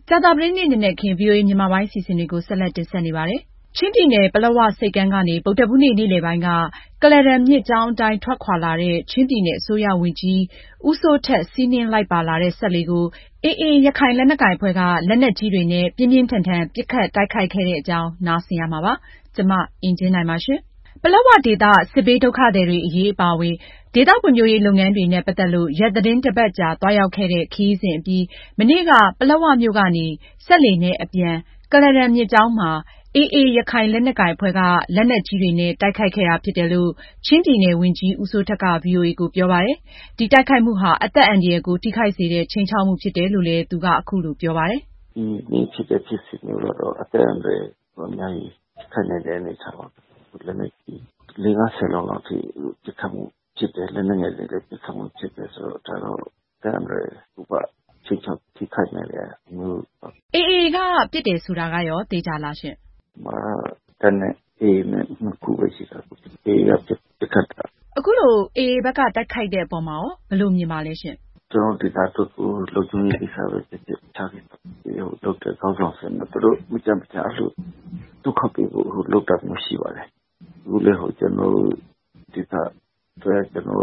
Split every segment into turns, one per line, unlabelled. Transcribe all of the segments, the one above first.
ကြာသပတေးနေ့ နံနက်ခင်း VOA မြန်မာပိုင်းအစီအစဉ်တွေကို ဆက်လက်တင်ဆက်နေပါတယ်။ ချင်းပြည်နယ် ပလက်ဝဆိပ်ကမ်းကနေ ဗုဒ္ဓဟူးနေ့ နေ့လည်ပိုင်းက ကုလားတန်မြစ်ကြောင်းအတိုင်း ထွက်ခွာလာတဲ့ ချင်းပြည်နယ် အစိုးရဝန်ကြီး ဦးစိုးထက် စီးနင်းလိုက်ပါလာတဲ့ စက်လှေကို AA ရခိုင်လက်နက်ကိုင်အဖွဲ့က လက်နက်ကြီးတွေနဲ့ ပြင်းပြင်းထန်ထန် ပစ်ခတ်တိုက်ခိုက်ခဲ့တဲ့အကြောင်း နားဆင်ရမှာဖြစ်ပါတယ်။ အင်ကြင်းနိုင်က တင်ပြပေးပါမယ်။ ပလက်ဝဒေသ စစ်ဘေးဒုက္ခသည်တွေအရေးအပါအဝင် ဒေသဖွံ့ဖြိုးရေးလုပ်ငန်းတွေနဲ့ ပတ်သက်လို့ ရက်သီတင်းတစ်ပတ်ကြာ သွားရောက်ခဲ့တဲ့ ခရီးစဉ်အပြီး မနေ့က ပလက်ဝမြို့ကနေ စက်လှေနဲ့အပြန် ကုလားတန်မြစ်ကြောင်းမှာ AA ရခိုင်လက်နက်ကိုင်အဖွဲ့က လက်နက်ကြီးတွေနဲ့ တိုက်ခိုက်ခဲ့တာဖြစ်တယ်လို့ ချင်းပြည်နယ်ဝန်ကြီး ဦးစိုးထက်က ဗွီအိုအေကို ပြောပါတယ်။ ဒီတိုက်ခိုက်မှုဟာ အသက်အန္တရာယ်ကို ထိခိုက်စေတဲ့ ခြိမ်းခြောက်မှုဖြစ်တယ်လို့လည်း သူက အခုလိုပြောပါတယ်
။ “ဒီနေ့ဖြစ်တဲ့ဖြစ်စဉ်မျိုးကတော့ အသက်အန္တရာယ်အများကြီးထိခိုက်နိုင်တဲ့အနေအထားပါ။ လက်နက်ကြီး 40-50 လုံးလောက်အထိ ပစ်ခတ်မှုဖြစ်တယ်။ လက်နက်ငယ်တွေလည်း ပစ်ခတ်မှုဖြစ်တယ်ဆိုတော့ ဒါတော့ အသက်အန္တရာယ်ကိုပါ ခြိမ်းခြောက်ထိခိုက်နိုင်တဲ့အမျိုးပါ
။ AA က ပစ်တယ်ဆိုတာကရော သေချာလားရှင့်
။ ဒီမှာက တပ်နဲ့ AA နဲ့ နှစ်ခုပဲရှိတာ။ AA က ပစ်ခတ်တာ
။ အခုလို AA ဘက်က တိုက်ခိုက်တဲ့အပေါ်မှာရော ဘယ်လိုမြင်ပါလဲရှင့်
။ ကျနော်တို့ဒေသအတွက်ကို လုံခြုံရေးကိစ္စပဲဖြစ်ဖြစ် အခြားကိစ္စလုပ်တဲ့ခေါင်းဆောင်စဉ်က သူတို့မကြာမကြာဒုက္ခပေးဖို့လုပ်တာမျိုးရှိပါတယ်။ အခုလည်းကျနော်တို့ဒေသအတွက်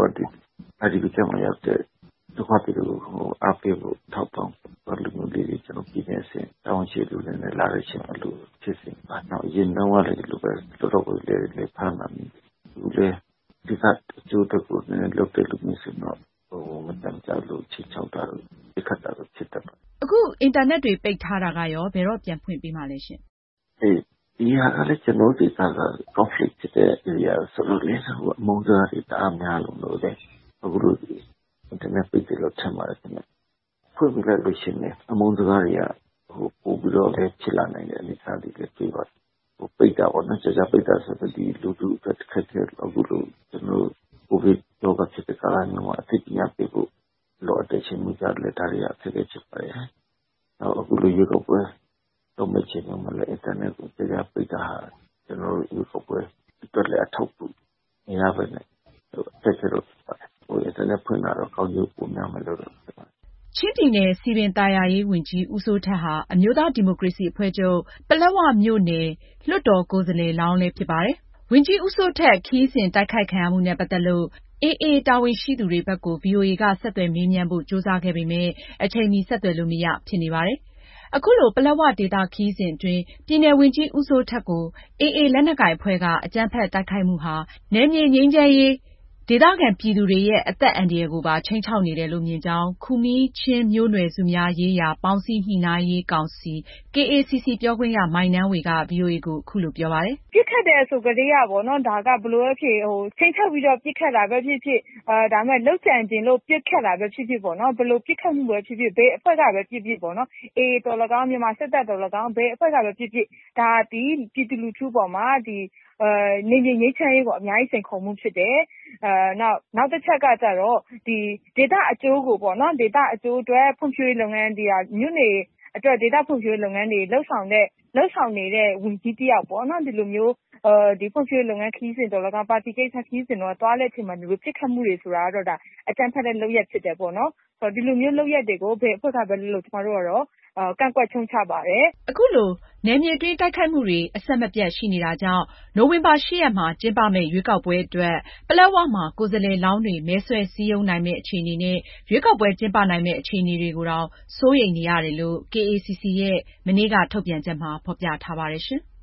IDP ကမ်းမှာရောက်တဲ့ ဒုက္ခသည်တွေကိုအားပေးဖို့ ထောက်ပံ့ဖို့လူမျိုးလေးတွေ ကျနော်တို့ပြည်နယ်အဆင့် တာဝန်ရှိသူတွေနဲ့လာတဲ့အချိန်မှာ ဖြစ်စဉ်ပါ။ နောက်အရင်တုန်းကလည်းဒီလိုပဲ တော်တော်ကိုလည်းဖမ်းတာမိတယ်။ အခုလည်းဒေသအကျိုးအတွက်ကိုလုပ်တဲ့လူမျိုးဆိုတော့ မကြာမကြာခြိမ်းခြောက်တာတို့ ပစ်ခတ်တာတို့ဖြစ်တတ်ပါတယ်
။ အခုအင်တာနက်တွေပိတ်ထားတာကရော ဘယ်တော့ပြန်ဖွင့်ပေးမှာလဲရှင့်
။ ဒီဟာကလည်း ကျနော်တို့ဒေသက conflict ဖြစ်တဲ့ area ဆိုတော့လေ အမုန်းစကားတွေတအားများလို့အခုလိုအင်တာနက်ပိတ်တယ်လို့ထင်ပါတယ်ခင်ဗျ။ ဖွင့်ပေးလိုက်လို့ရှိရင် အမုန်းစကားတွေကပိုပြီးတော့လည်းဖြစ်လာနိုင်တဲ့အနေအထားတွေလည်းတွေ့ပါတယ်။ ပိတ်တာပေါ့နော် ကြာကြာပိတ်တာဆိုတော့ လူထုအတွက်အခက်အခဲအခုလိုကျနော်တို့ ကိုဗစ်ရောဂါဖြစ်တဲ့ကာလမျိုးမှာ အသိပညာပေးဖို့လိုအပ်တဲ့အချိန်မျိုးကျတော့လည်း ဒါတွေကအခက်အခဲဖြစ်ပါတယ်။ နောက်အခုလိုရွေးကောက်ပွဲလုပ်မယ့်အချိန်မျိုးမှာလည်း အင်တာနက်ကိုပိတ်တာဟာ ကျနော်တို့ရွေးကောက်ပွဲအတွက်လည်းအထောက်အကူမရပဲနဲ့ အခက်အခဲတော့ဖြစ်ပါတယ်။ အင်တာနက်ဖွင့်တာတော့ကောင်းကျိုးပိုများမယ်လို့ထင်ပါတယ်
။ ချင်းပြည်နယ် စည်ပင်သာယာရေးဝန်ကြီး ဦးစိုးထက်ဟာ အမျိုးသားဒီမိုကရေစီအဖွဲ့ချုပ် ပလက်ဝမြို့နယ် လွှတ်တော်ကိုယ်စားလှယ်လောင်းလည်းဖြစ်ပါတယ်။ ဝန်ကြီးဦးစိုးထက် ခရီးစဉ်တိုက်ခိုက်ခံရမှုနဲ့ ပတ်သက်လို့ AA တာဝန်ရှိသူတွေဘက်ကို ဗွီအိုအေက ဆက်သွယ်မေးမြန်းဖို့ ကြိုးစားခဲ့ပေမယ့် အချိန်မီဆက်သွယ်လို့မရဖြစ်နေပါတယ်။ အခုလို ပလက်ဝဒေသခရီးစဉ်အတွင်း ပြည်နယ်ဝန်ကြီးဦးစိုးထက်ကို AA လက်နက်ကိုင်အဖွဲ့က အကြမ်းဖက်တိုက်ခိုက်မှုဟာ နယ်မြေငြိမ်းချမ်းရေး၊ ဒေသခံပြည်သူတွေရဲ့ အသက်အန္တရာယ်ကိုပါ ခြိမ်းခြောက်နေတယ်လို့မြင်ကြောင်း ခူမီးချင်းမျိုးနွယ်စုများရေးရာ ပေါင်းစည်းညှိနှိုင်းရေးကောင်စီ KACC ပြောခွင့်ရ မိုင်နန်းဝေက ဗွီအိုအေကို အခုလိုပြောပါတယ်
။ “ပစ်ခတ်တယ်ဆိုကတည်းကပေါ့နော် ဒါကဘယ်လိုပဲဖြစ်ဖြစ် ခြိမ်းခြောက်ပြီးတော့ပစ်ခတ်တာပဲဖြစ်ဖြစ် လုပ်ကြံချင်လို့ပစ်ခတ်တာပဲဖြစ်ဖြစ်ပေါ့နော် ဘယ်လိုပစ်ခတ်မှုပဲဖြစ်ဖြစ် ဘယ်အဖွဲ့ကပဲဖြစ်ဖြစ်ပေါ့နော် AA သော်လည်းကောင်း မြန်မာစစ်တပ်သော်လည်းကောင်း ဘယ်အဖွဲ့ကပဲဖြစ်ဖြစ် ဒါသည်ပြည်သူလူထုပေါ်မှာ နယ်မြေငြိမ်းချမ်းရေးကို အများကြီးစိန်ခေါ်မှုဖြစ်တယ်။ နောက်တစ်ချက်ကကျတော့ ဒေသအကျိုးကိုပေါ့နော် ဒေသအကျိုးအတွက် ဖွံ့ဖြိုးရေးလုပ်ငန်းမြို့နယ်အတွက် ဒေသဖွံ့ဖြိုးရေးလုပ်ငန်းတွေလုပ်ဆောင်နေတဲ့ဝန်ကြီးတစ်ယောက်ပေါ့နော် ဒီလိုမျိုးဖွံ့ဖြိုးရေးလုပ်ငန်းခရီးစဉ်သော်လည်းကောင်း ပါတီကိစ္စခရီးစဉ်သွားတဲ့အချိန်မှာ ဒီလိုပစ်ခတ်မှုတွေဆိုတာကတော့ အကြမ်းဖက်တဲ့လုပ်ရပ်ဖြစ်တယ်ပေါ့နော်။ ဒီလိုမျိုးလုပ်ရပ်တွေကို ဘယ်အဖွဲ့ကပဲလုပ်လုပ် ကျမတို့ကတော့ ကန့်ကွက်ရှုတ်ချပါတယ်။
” အခုလို နယ်မြေတွင်းတိုက်ခိုက်မှုတွေ အဆက်မပြတ်ရှိနေတာကြောင့် နိုဝင်ဘာ ရက်မှာကျင်းပမယ့် ရွေးကောက်ပွဲအတွက် ပလက်ဝမှာ ကိုယ်စားလှယ်လောင်းတွေ မဲဆွယ်စည်းရုံးနိုင်မယ့်အခြေအနေနဲ့ ရွေးကောက်ပွဲကျင်းပနိုင်မယ့်အခြေအနေတွေကိုတောင် စိုးရိမ်နေရတယ်လို့ KACC ရဲ့ မနေ့က ထုတ်ပြန်ချက်မှာ ဖေါ်ပြထားပါတယ်။